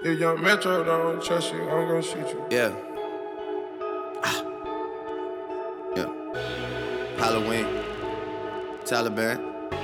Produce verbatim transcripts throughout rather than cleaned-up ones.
If young Metro don't trust you, I'm gonna shoot you. Yeah. Ah. Yeah. Halloween. Taliban.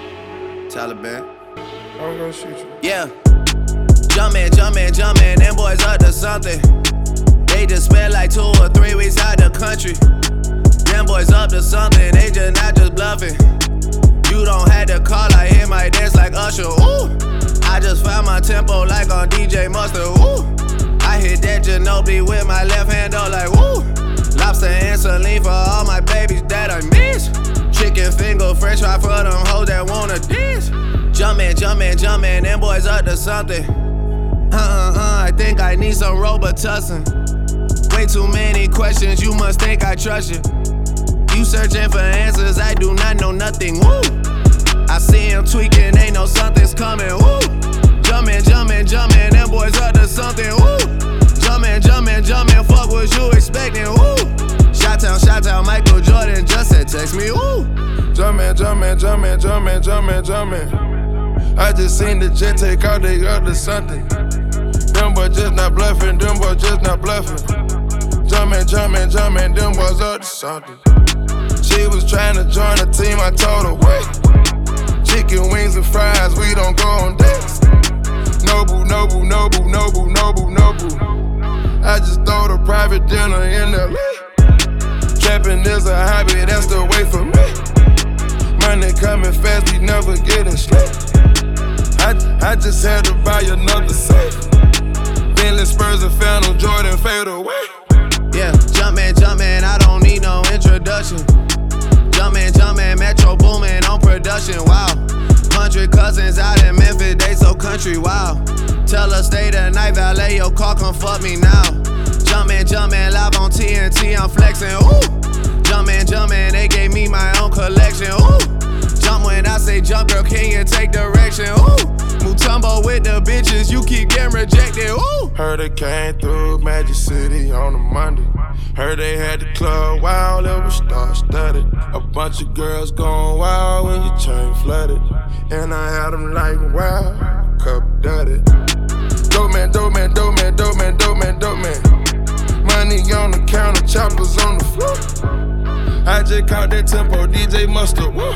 Taliban. I'm gonna shoot you. Yeah. Jumpin', jumpin', jumpin', them boys up to something. They just spent like two or three weeks out the country. Them boys up to something, they just not just bluffing. You don't have to call, I hit my dance like Usher, ooh. I just found my tempo like on D J Mustard, ooh. I hit that Ginobili with my left hand, though, like, woo. Lobster and saline for all my babies that I miss. Chicken finger, french fry for them hoes that wanna dance. Jumpin', jumpin', jumpin', them boys up to something. Uh-uh-uh, I think I need some Robitussin. Way too many questions, you must think I trust you. You searching for answers, I do not know nothing, woo. I see him tweaking, ain't no something's coming, woo. Jumpin', jumpin', jumpin', them boys up to something, woo. Jumpin', jumpin', jumpin', fuck what you expecting, woo. Shot-town, shot-town, Michael Jordan just said text me, woo. Jumpin', jumpin', jumpin', jumpin', jumpin', jumpin'. I just seen the jet take out, they up to something. Them boys just not bluffing, them boys just not bluffing. Jumpin', jumpin', jumpin', them boys up to something. She was trying to join the team, I told her, wait. Chicken wings and fries, we don't go on dates. Nobu, Nobu, Nobu, Nobu, Nobu, Nobu. I just throw the private dinner in L A. Trapping is a hobby, that's the way for me. Money coming fast, we never getting straight. I, I just had to buy another safe. Bentley Spurs and Phantom Jordan fade away. Yeah, jumpin', jumpin', I don't need no introduction. Jumpin', jumpin', Metro boomin' on production, wow. Hundred cousins out in Memphis, they so country, wow. Tell her stay the night, valet your car, come fuck me now. Jumpin', jumpin', live on T N T, I'm flexin', ooh. Jumpin', jumpin', they gave me my own collection, ooh. Jump when I say jump, girl, can you take direction, ooh. Mutombo with the bitches, you keep getting rejected, ooh. Heard they came through Magic City on a Monday. Heard they had the club wild, it was star-studded. A bunch of girls going wild when your chain flooded. And I had them like, wow, cup dirty. Dope man, dope man, dope man, dope man, dope man, dope man. Money on the counter, choppers on the floor. I just caught that tempo, D J Mustard, whoa.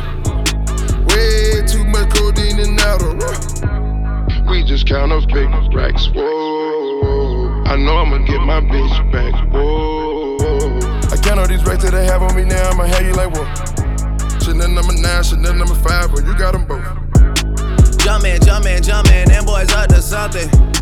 Way too much codeine and Adderall. We just count up big racks, whoa. I know I'ma get my bitch back, whoa. I count all these racks that they have on me now, I'ma have you like, whoa. Chanel number nine, Chanel number five, but you got them both. Jumpin', jumpin', jumpin', them boys up to something.